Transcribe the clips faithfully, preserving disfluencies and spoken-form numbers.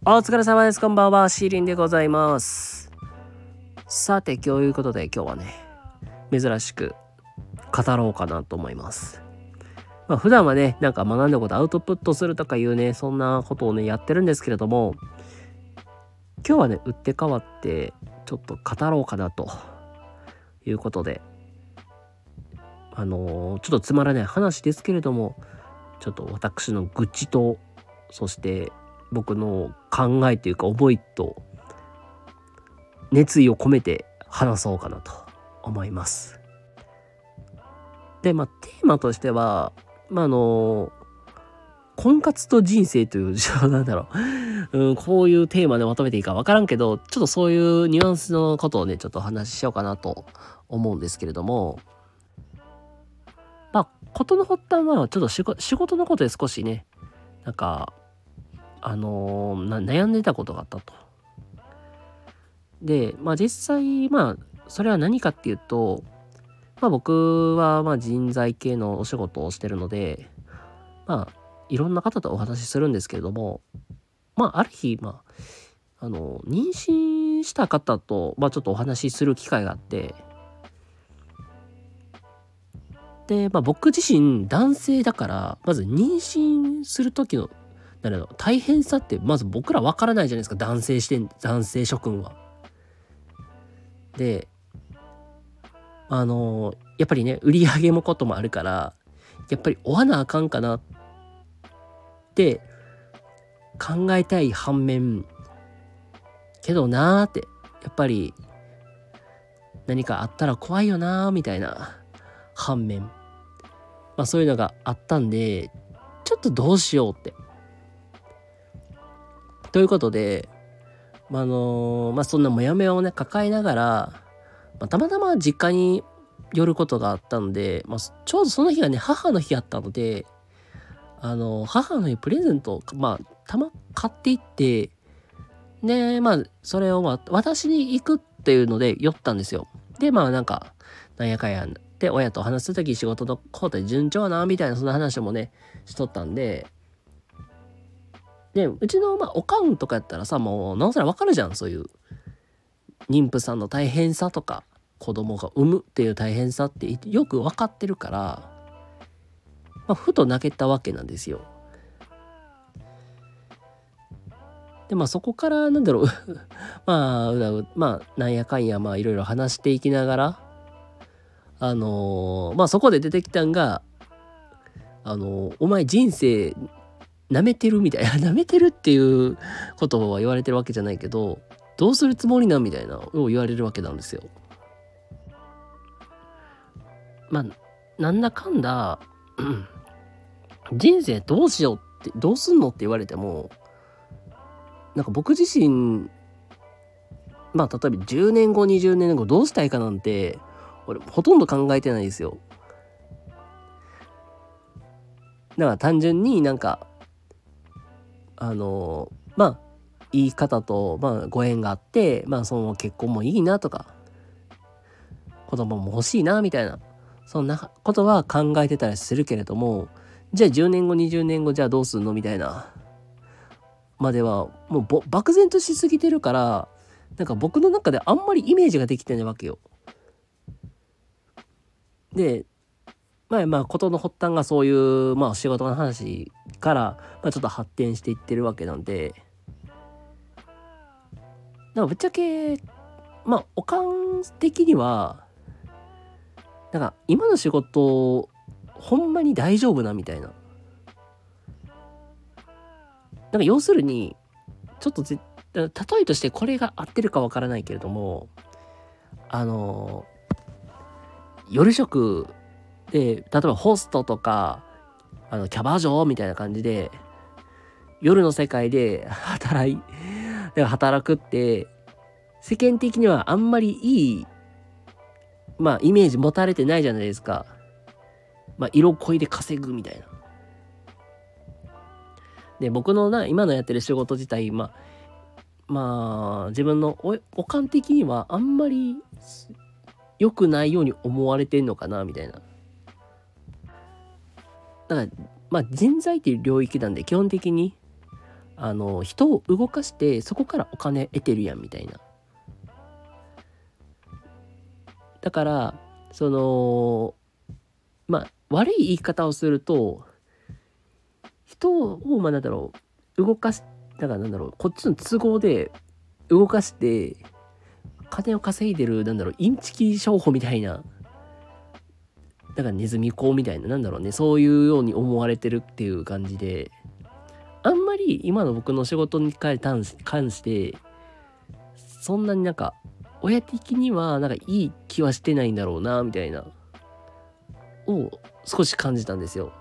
お疲れ様です。こんばんは。シーリンでございます。さて、今日いうことで今日はね、珍しく語ろうかなと思います。まあ、普段はね、なんか学んだことアウトプットするとかいうね、そんなことをね、やってるんですけれども、今日はね、打って変わって、ちょっと語ろうかなということで、あのー、ちょっとつまらない話ですけれども、ちょっと私の愚痴と、そして僕の考えというか思いと熱意を込めて話そうかなと思います。で、まあテーマとしては、まああの婚活と人生というなんだろう、うん、こういうテーマでまとめていいか分からんけど、ちょっとそういうニュアンスのことをねちょっとお話ししようかなと思うんですけれども、まあ事の発端はちょっと仕事仕事のことで少しね、なんかあのー、悩んでたことがあったと。で、まあ実際、まあ、それは何かっていうと、まあ僕はまあ人材系のお仕事をしてるので、まあ、いろんな方とお話しするんですけれども、まあある日、まあ、あの、妊娠した方と、まあちょっとお話しする機会があって、で、まあ僕自身男性だから、まず妊娠する時の、なんだろう、大変さってまず僕らわからないじゃないですか、男性視点、男性諸君は。で、あのやっぱりね、売り上げもこともあるから、やっぱり追わなあかんかなって考えたい反面、けどなーって、やっぱり何かあったら怖いよなーみたいな反面、まあそういうのがあったんで、ちょっとどうしようって。ということで、まあ、あのーまあそんなモヤモヤをね、抱えながら、まあ、たまたま実家に寄ることがあったので、まあ、ちょうどその日がね、母の日やったので、あの、母の日プレゼントを、まあ、たま、買っていって、で、まあ、それを、まあ、私に行くっていうので寄ったんですよ。で、まあ、なんか、なんやかんやで、親と話すとき仕事のことで順調な、みたいな、そんな話もね、しとったんで、で、うちの、まあ、おかんとかやったらさ、もう、なおさらわかるじゃん、そういう、妊婦さんの大変さとか、子供が産むっていう大変さってよく分かってるから、まあ、ふと泣けたわけなんですよ。でまあそこからなんだろうまあうだうまあなんやかんやまあいろいろ話していきながら、あのー、まあそこで出てきたんが、あのー、お前人生舐めてるみたいな舐めてるっていうことは言われてるわけじゃないけど、どうするつもりなんみたいなのを言われるわけなんですよ。まあなんだかんだ人生どうしようってどうすんのって言われても、なんか僕自身、まあ例えばじゅうねんごにじゅうねんごどうしたいかなんて俺ほとんど考えてないですよ。だから単純になんかあのまあいい方とまあご縁があって、まあその結婚もいいなとか子供も欲しいなみたいな、そんなことは考えてたりするけれども、じゃあじゅうねんごにじゅうねんごじゃあどうすんのみたいなまではもうぼ漠然としすぎてるから、なんか僕の中であんまりイメージができてないわけよ。でまあまあ事の発端がそういうまあ仕事の話から、まあ、ちょっと発展していってるわけなんで、なんかぶっちゃけまあおかん的にはなんか今の仕事ほんまに大丈夫なみたいな、なんか要するにちょっとぜ例えとしてこれが合ってるかわからないけれども、あの夜職で例えばホストとかあのキャバ嬢みたいな感じで夜の世界で働い働くって世間的にはあんまりいいまあイメージ持たれてないじゃないですか。まあ色恋で稼ぐみたいな。で僕のな今のやってる仕事自体まあまあ自分のおおかん的にはあんまり良くないように思われてんのかなみたいな。だからまあ人材っていう領域なんで基本的にあの人を動かしてそこからお金得てるやんみたいな。だからそのまあ悪い言い方をすると、人をまあなんだろう動かしだからなんだろうこっちの都合で動かして金を稼いでる、なんだろうインチキ商法みたいな、だからネズミ講みたいな、なんだろうね、そういうように思われてるっていう感じで、あんまり今の僕の仕事に関してそんなになんか親的にはなんかいい気はしてないんだろうなみたいなを少し感じたんですよ。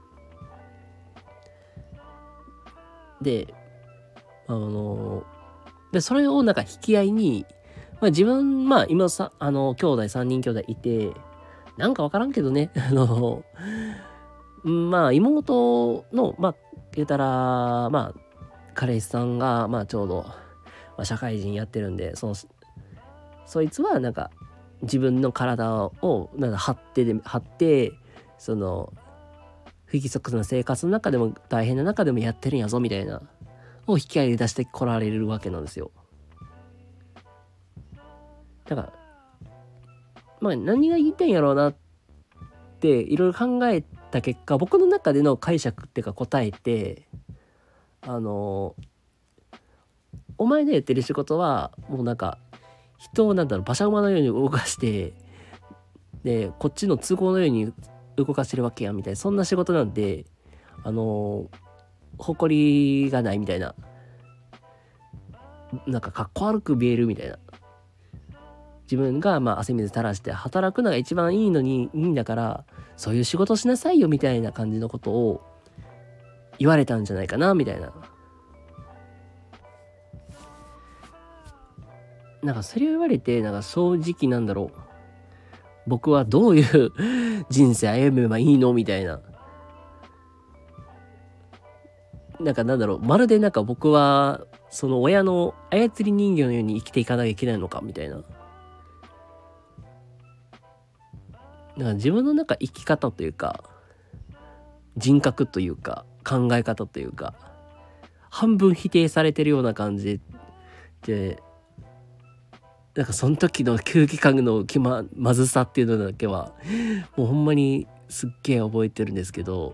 であのでそれをなんか引き合いに、まあ、自分まあ今さあの兄弟さんにん兄弟いて、なんかわからんけどねあのまあ妹のまあ言うたらまあ彼氏さんがまあちょうど、まあ、社会人やってるんで、そのそいつはなんか自分の体をなんか張ってで張ってその不規則な生活の中でも大変な中でもやってるんやぞみたいなを引き合いに出してこられるわけなんですよ。だからまあ何が言いたいんやろうなっていろいろ考えた結果、僕の中での解釈っていうか答えて、あのお前のやってる仕事はもうなんか人をなんだろう馬車馬のように動かしてでこっちの都合のように動かしてるわけやみたいな、そんな仕事なんであの誇りがないみたいな、なんかかっこ悪く見えるみたいな、自分がまあ汗水垂らして働くのが一番いいのにいいんだからそういう仕事しなさいよみたいな感じのことを言われたんじゃないかなみたいな。なんかそれを言われて、なんか正直なんだろう、僕はどういう人生歩めばいいのみたいな、なんかなんだろう、まるでなんか僕はその親の操り人形のように生きていかなきゃいけないのかみたいな。なんか自分の中生き方というか人格というか考え方というか半分否定されてるような感じで、なんかその時の空気感の気ままずさっていうのだけはもうほんまにすっげえ覚えてるんですけど、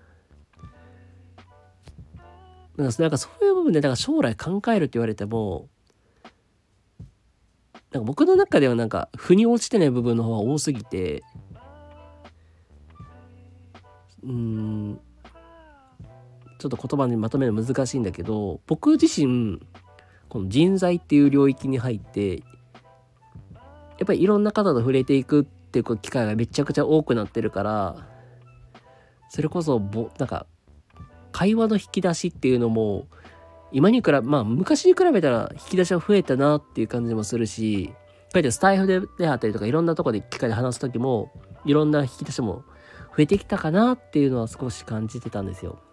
なんかなんかそういう部分でなんか将来考えるって言われても、なんか僕の中ではなんか腑に落ちてない部分の方が多すぎて、うーんちょっと言葉にまとめるの難しいんだけど、僕自身この人材っていう領域に入ってやっぱりいろんな方と触れていくっていう機会がめちゃくちゃ多くなってるから、それこそぼなんか会話の引き出しっていうのも今に比べまあ昔に比べたら引き出しは増えたなっていう感じもするし、こうやってスタイフでであったりとかいろんなところで機会で話す時もいろんな引き出しも増えてきたかなっていうのは少し感じてたんですよ。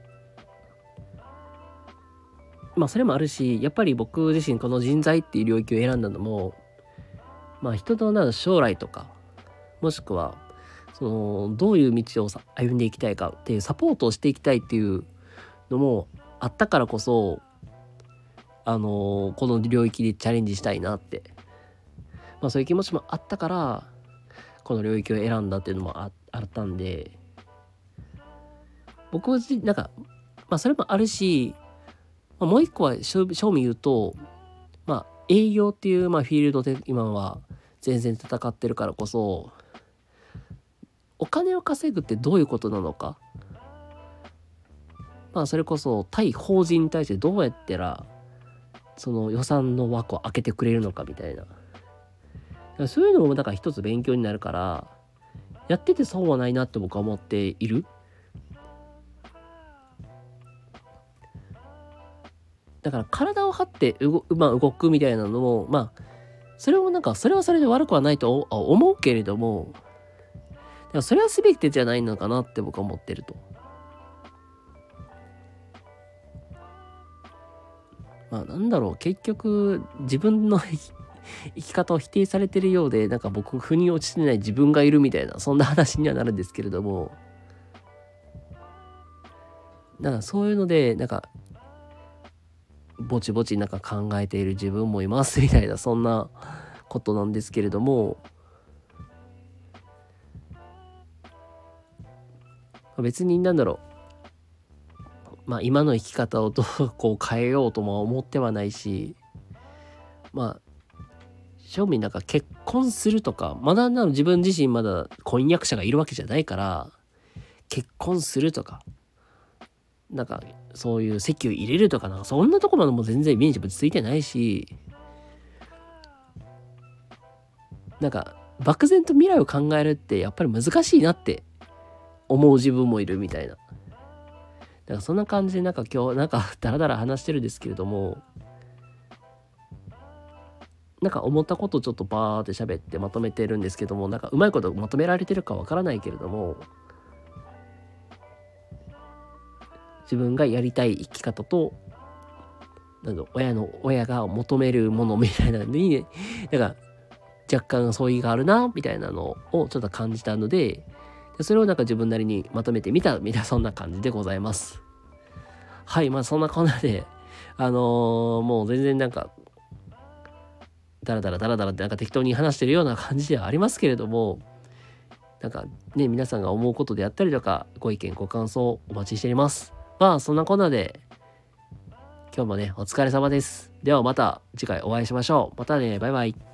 まあそれもあるし、やっぱり僕自身この人材っていう領域を選んだのも、まあ人のなる将来とか、もしくはそのどういう道を歩んでいきたいかっていうサポートをしていきたいっていうのもあったからこそ、あのこの領域でチャレンジしたいなって、まあそういう気持ちもあったからこの領域を選んだっていうのも あ, あったんで、僕はなんかまあそれもあるし、まあ、もう一個は正味言うと、まあ営業っていうまあフィールドで今は全然戦ってるからこそ、お金を稼ぐってどういうことなのか、まあそれこそ対法人に対してどうやったらその予算の枠を開けてくれるのかみたいな、そういうのもなんか一つ勉強になるから、やってて損はないなって僕は思っている。だから体を張って動、まあ、動くみたいなのもまあそれもなんかそれはそれで悪くはないと思うけれども、でもそれは全てじゃないのかなって僕は思ってると。まあなんだろう、結局自分の生き方を否定されてるようで、なんか僕腑に落ちてない自分がいるみたいな、そんな話にはなるんですけれども、だからそういうのでなんかぼちぼちなんか考えている自分もいますみたいな、そんなことなんですけれども、別になんだろう、まあ今の生き方をどうこう変えようとも思ってはないし、まあ正味なんか結婚するとか、まだな自分自身まだ婚約者がいるわけじゃないから、結婚するとか、なんかそういう籍を入れるとか、なんかそんなところまでも全然イメージもついてないし、なんか漠然と未来を考えるってやっぱり難しいなって思う自分もいるみたいな。だからそんな感じでなんか今日なんかダラダラ話してるんですけれども、なんか思ったことをちょっとバーって喋ってまとめてるんですけども、なんかうまいことまとめられてるかわからないけれども、自分がやりたい生き方と、なんだろう、親の親が求めるものみたいなのに、なんか若干相違があるなみたいなのをちょっと感じたので、それをなんか自分なりにまとめてみたみたいな、そんな感じでございます。はい、まあそんなこんなで、あのー、もう全然なんかダラダラダラダラってなんか適当に話してるような感じではありますけれども、なんかね、皆さんが思うことであったりとか、ご意見ご感想お待ちしています。まあそんなこんなで今日もねお疲れ様です。ではまた次回お会いしましょう。またね、バイバイ。